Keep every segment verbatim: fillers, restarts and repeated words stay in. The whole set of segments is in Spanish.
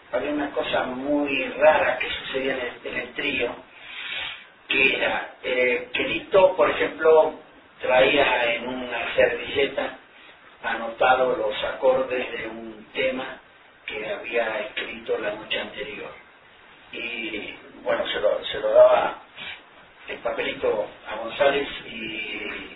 había una cosa muy rara que sucedía en el, en el trío, que era eh, que Lito, por ejemplo, traía en una servilleta anotado los acordes de un tema que había escrito la noche anterior. Y bueno, se lo, se lo daba el papelito a González y,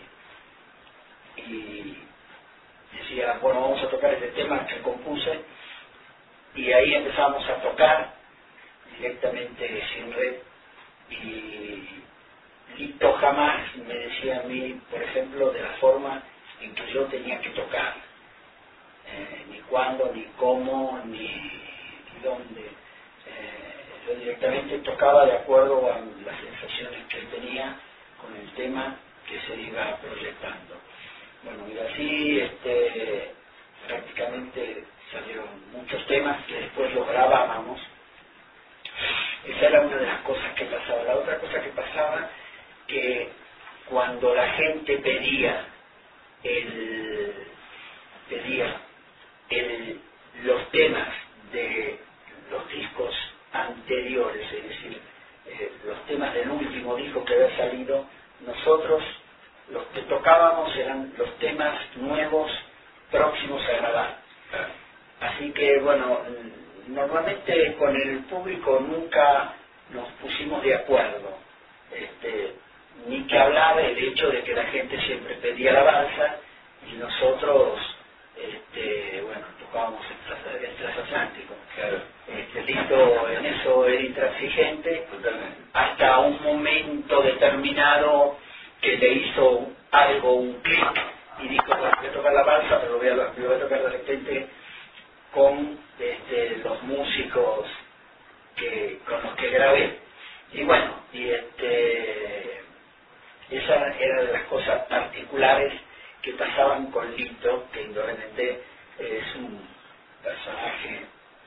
y decía, bueno, vamos a tocar este tema que compuse, y ahí empezamos a tocar directamente sin red. Y Lito jamás me decía a mí, por ejemplo, de la forma en que yo tenía que tocar, eh, ni cuándo, ni cómo, ni, ni dónde. Eh, yo directamente tocaba de acuerdo a las sensaciones que él tenía con el tema que se iba proyectando. Bueno, y así este, prácticamente salieron muchos temas que después los grabábamos. Esa era una de las cosas que pasaba. La otra cosa que pasaba, que cuando la gente pedía el, pedía el, los temas de los discos anteriores, es decir, eh, los temas del último disco que había salido, nosotros los que tocábamos eran los temas nuevos próximos a grabar. Así que bueno, normalmente con el público nunca nos pusimos de acuerdo, este, ni que hablar el hecho de que la gente siempre pedía la balsa y nosotros este, bueno, tocábamos el transatlántico. Claro. Este, Lito en eso era intransigente. Totalmente. Hasta un momento determinado que le hizo algo, un clic, y dijo, bueno, voy a tocar la balsa, pero lo voy a, lo voy a tocar de repente con este, los músicos que, con los que grabé. Y bueno, y este, esa era de las cosas particulares que pasaban con Lito, que indudablemente es un personaje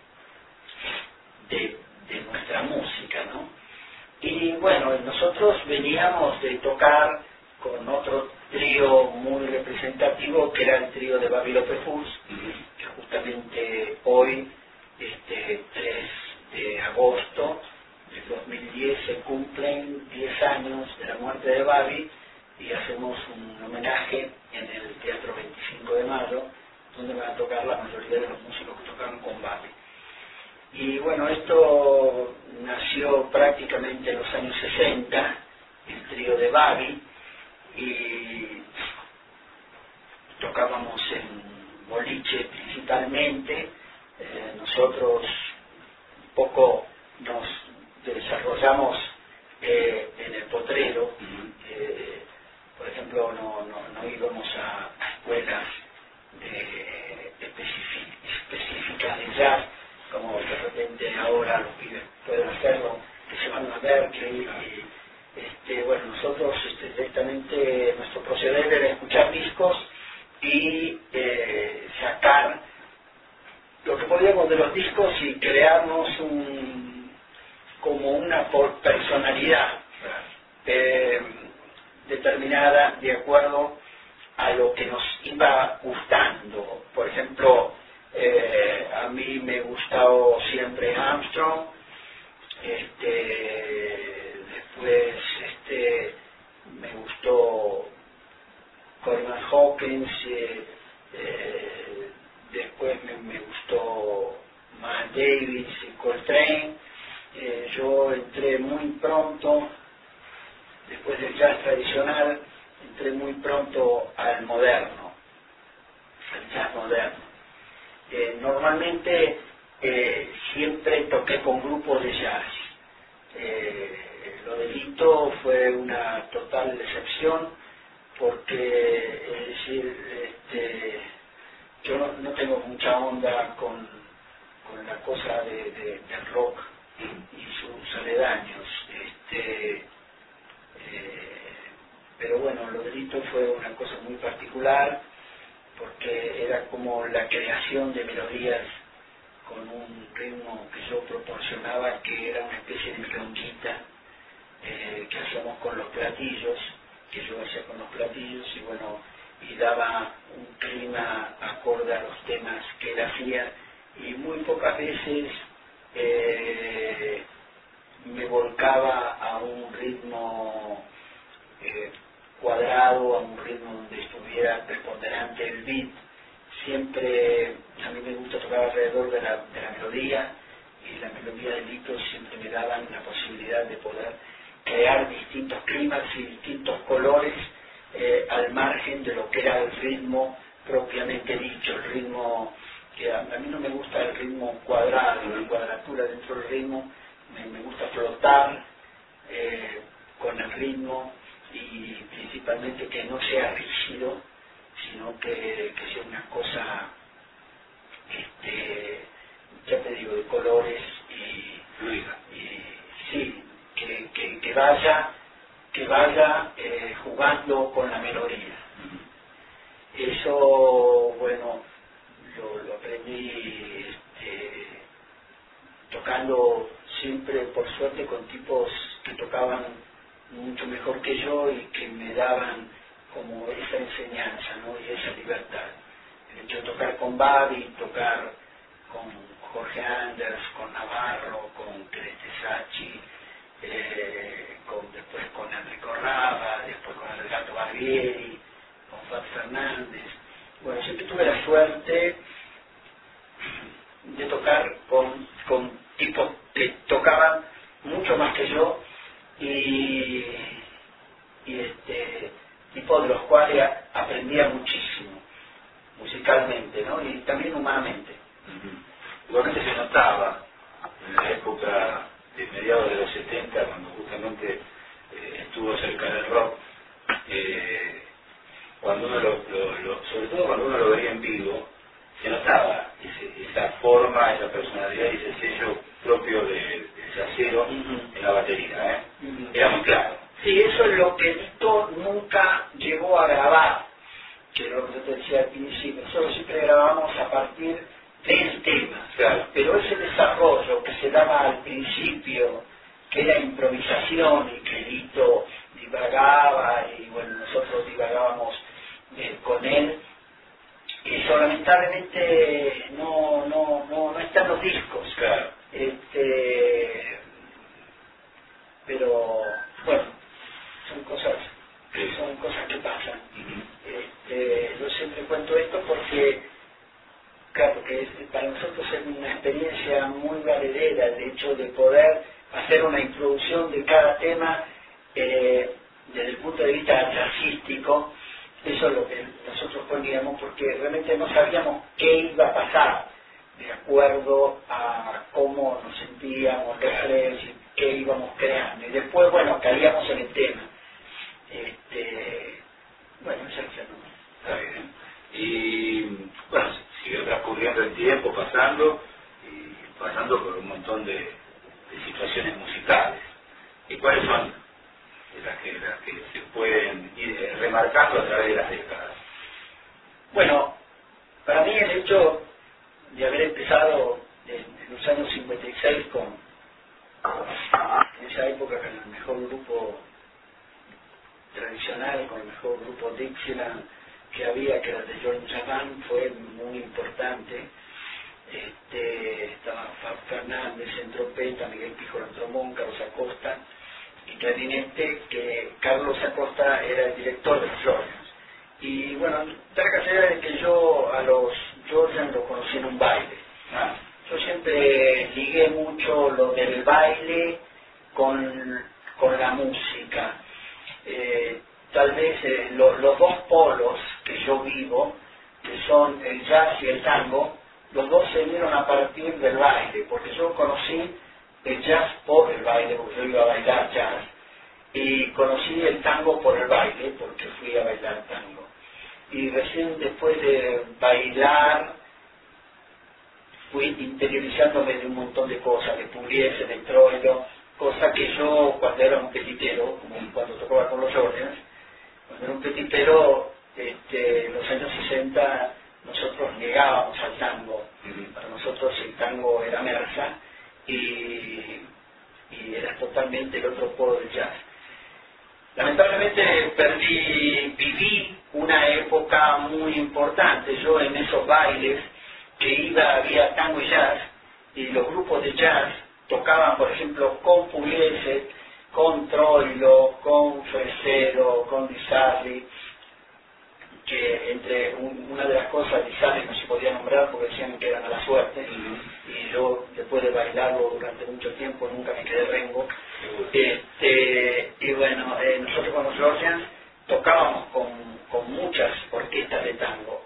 de, de nuestra música, ¿no? Y bueno, nosotros veníamos de tocar con otro trío muy representativo, que era el trío de Babi López Furs, que justamente hoy, este tres de agosto del dos mil diez, se cumplen diez años de la muerte de Babi, y hacemos un homenaje en el Teatro veinticinco de mayo, donde van a tocar la mayoría de los músicos que tocaron con Babi. Y bueno, esto nació prácticamente en los años sesenta, el trío de Babi, y tocábamos en boliche principalmente. Eh, nosotros un poco nos desarrollamos eh, en el potrero. Eh, por ejemplo, no, no, no íbamos a, a escuelas de, específicas de jazz, como de repente ahora los pibes pueden hacerlo, que se van a Berkeley. Y, este, bueno, nosotros este, directamente nuestro proceder era escuchar discos y eh, sacar lo que podíamos de los discos y crearnos un, como una personalidad eh, determinada de acuerdo a lo que nos iba gustando. Por ejemplo, eh, a mí me gustó siempre Armstrong, este, después este, me gustó Coleman Hawkins, eh, eh, después me, me gustó Miles Davis y Coltrane. Eh, yo entré muy pronto, después del jazz tradicional, entré muy pronto al moderno, al jazz moderno. Eh, normalmente eh, siempre toqué con grupos de jazz. Eh, lo de Lito fue una total excepción, porque, es decir, este, yo no, no tengo mucha onda con, con la cosa de, de, del rock y sus aledaños. Este, eh, pero bueno, lo de Lito fue una cosa muy particular, porque era como la creación de melodías con un ritmo que yo proporcionaba, que era una especie de milonguita eh, que hacíamos con los platillos, que yo hacía con los platillos, y bueno, y daba un clima acorde a los temas que él hacía, y muy pocas veces eh, me volcaba a un ritmo eh, cuadrado, a un ritmo donde estuviera preponderante el beat. Siempre a mí me gusta tocar alrededor de la, de la melodía, y la melodía de Lito siempre me daban la posibilidad de poder crear distintos climas y distintos colores eh, al margen de lo que era el ritmo propiamente dicho, el ritmo que a, a mí no me gusta el ritmo cuadrado, la cuadratura dentro del ritmo, me, me gusta flotar eh, con el ritmo, y principalmente que no sea rígido, sino que, que sea una cosa, este, ya te digo, de colores y, y sí, que, que, que vaya, que vaya eh, jugando con la melodía. Eso, bueno, lo, lo aprendí este, tocando siempre, por suerte, con tipos que tocaban mucho mejor que yo y que me daban como esa enseñanza, ¿no? Y esa libertad. El hecho de tocar con Babi, tocar con Jorge Anders, con Navarro, con Celeste Sachi, eh, con, después con Enrico Raba, después con el Gato Barbieri, con Fat Fernández. Bueno, siempre tuve la suerte de tocar con, con tipos que tocaban mucho más que yo, y, y este tipos de los cuales a, aprendía muchísimo musicalmente, ¿no? Y también humanamente. Uh-huh. Igualmente se notaba en la época de mediados de los setenta, cuando justamente eh, estuvo cerca del rock, eh, cuando uno lo, lo, lo, sobre todo cuando uno lo veía en vivo, se notaba ese, esa forma, esa personalidad y ese sello propio de, de acero uh-huh. en la batería, ¿eh? Uh-huh. Era muy claro. Sí, eso es lo que Lito nunca llegó a grabar, que es lo que yo te decía al principio. Nosotros siempre grabamos a partir del tema, claro. Pero ese desarrollo que se daba al principio, que era improvisación y que Lito divagaba, y bueno, nosotros divagábamos eh, con él, eso lamentablemente no, no, no, no está en los discos. Claro. Este, pero bueno, son cosas, sí. son cosas que pasan. Uh-huh. Este, yo siempre cuento esto porque, claro, que es, para nosotros es una experiencia muy valedera el hecho de poder hacer una introducción de cada tema eh, desde el punto de vista jazzístico. Eso es lo que nosotros poníamos, porque realmente no sabíamos qué iba a pasar de acuerdo a cómo nos sentíamos, los tres, qué íbamos creando. Y después, bueno, caíamos en el tema. Este, bueno, ese es el fenómeno. Está bien. Y bueno, siguió transcurriendo el tiempo, pasando, y pasando por un montón de, de situaciones musicales. ¿Y cuáles son las que, las que se pueden ir remarcando a través de las décadas? Bueno, para mí el hecho de haber empezado en, en los años cincuenta y seis con, en esa época, con el mejor grupo tradicional, con el mejor grupo Dixieland que había, que era el de John Javan, fue muy importante. Este, estaba Fab Fernández en trompeta, Miguel Pijol en trombón, Carlos Acosta y clarinete, que Carlos Acosta era el director de los Georgians. Y bueno, da la casualidad de que yo a los Georgians los conocí en un baile. Ah. Yo siempre ligué mucho lo del baile con, con la música. Eh, tal vez eh, lo, los dos polos que yo vivo, que son el jazz y el tango, los dos se dieron a partir del baile, porque yo conocí el jazz por el baile, porque yo iba a bailar jazz, y conocí el tango por el baile, porque fui a bailar tango. Y recién después de bailar, fui interiorizándome de un montón de cosas, de Pugliese, de Troilo, cosa que yo, cuando era un petitero, como cuando tocaba con los Georgians, cuando era un petitero, este, en los años sesenta, nosotros negábamos al tango. Para nosotros el tango era Mersa y, y era totalmente el otro polo del jazz. Lamentablemente perdí, viví una época muy importante. Yo en esos bailes que iba, había tango y jazz, y los grupos de jazz tocaban, por ejemplo, con Pugliese, con Troilo, con Fresero, con Di Sarli, que entre un, una de las cosas Di Sarli no se podía nombrar porque decían que eran a la suerte, uh-huh. y yo después de bailarlo durante mucho tiempo nunca me quedé rengo. Uh-huh. Este, y bueno, eh, nosotros con los Georgians tocábamos con, con muchas orquestas de tango.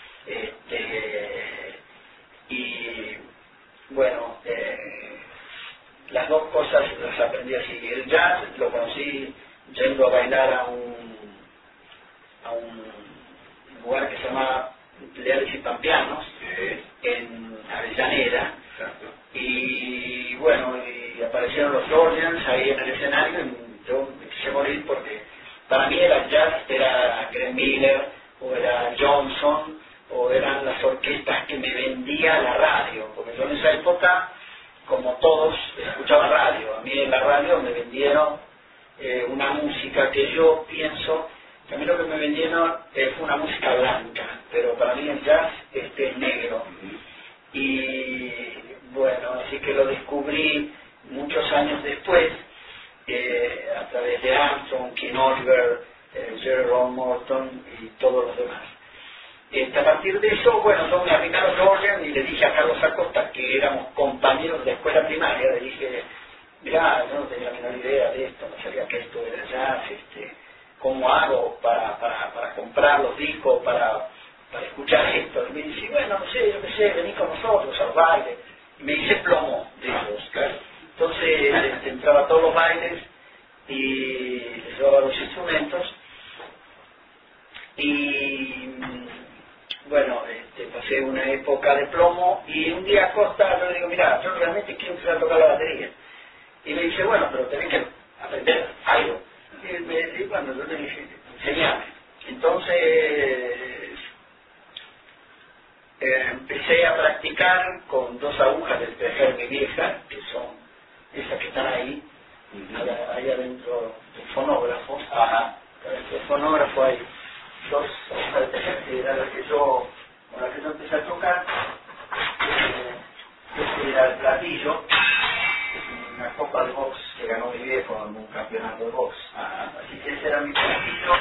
Este, y bueno, eh, las dos cosas las aprendí así. El jazz lo conocí yendo a bailar a un a un lugar que se llama Leales y Pampeanos, sí. en Avellaneda. Exacto. Y bueno, y aparecieron los Georgians ahí en el escenario y yo me quise morir porque para mí era jazz, era Glenn Miller o era Johnson o eran las orquestas que me vendía la radio, porque yo en esa época, como todos, escuchaba radio. A mí en la radio me vendieron eh, una música que yo pienso que a mí lo que me vendieron eh, fue una música blanca, pero para mí el jazz este, es negro. Y bueno, así que lo descubrí muchos años después, eh, a través de Armstrong, King Oliver, eh, Jerry Ron Morton y todos los demás. Este, a partir de eso, bueno, yo me arrimé a los Georgians y le dije a Carlos Acosta, que éramos compañeros de escuela primaria, le dije, mirá, yo no tenía la menor idea de esto, no sabía que esto era jazz, este, ¿cómo hago para, para, para comprar los discos, para, para escuchar esto? Y me dice, bueno, no sé, yo qué sé, vení con nosotros al baile. Y me hice plomo de ellos, claro. Entonces este, entraba a todos los bailes y les llevaba los instrumentos. Y bueno, este, pasé una época de plomo y un día Acosta yo le digo, mira, yo realmente quiero empezar a tocar la batería. Y me dice, bueno, pero tenés que aprender algo. Y me dice, bueno, yo le dije, enseñame. Entonces eh, empecé a practicar con dos agujas del tejer de vieja, que son esas que están ahí, uh-huh. ahí adentro del fonógrafo. Ajá. Adentro del fonógrafo hay dos agujas de tejer, que era la que yo, con la que yo empecé a tocar. Eh, este era el platillo, una copa de box que ganó mi viejo en un campeonato de box. Ajá. Así que ese era mi platillo.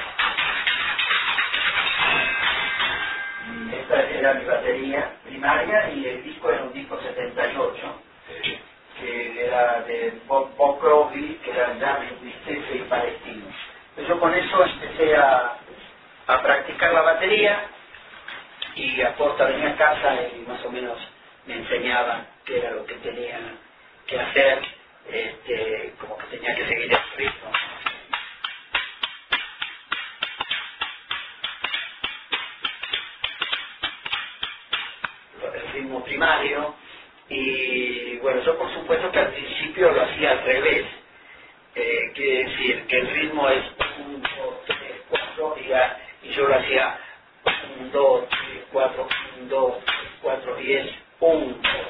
Y esta era mi batería primaria y el disco era un disco setenta y ocho, sí. que era de Bob, Bob Crosby, que era Jazz, Tristeza y Palestino. Entonces yo con eso empecé a, a practicar la batería y Acosta venía a casa y más o menos me enseñaba qué era lo que tenía que hacer, este, como que tenía que seguir el ritmo. El ritmo primario. Y bueno, yo por supuesto que al principio lo hacía al revés, eh, quiere decir que el ritmo es uno, dos, tres, cuatro y, a, y yo lo hacía uno, dos, tres, cuatro, uno, dos, tres, cuatro y es uno, dos,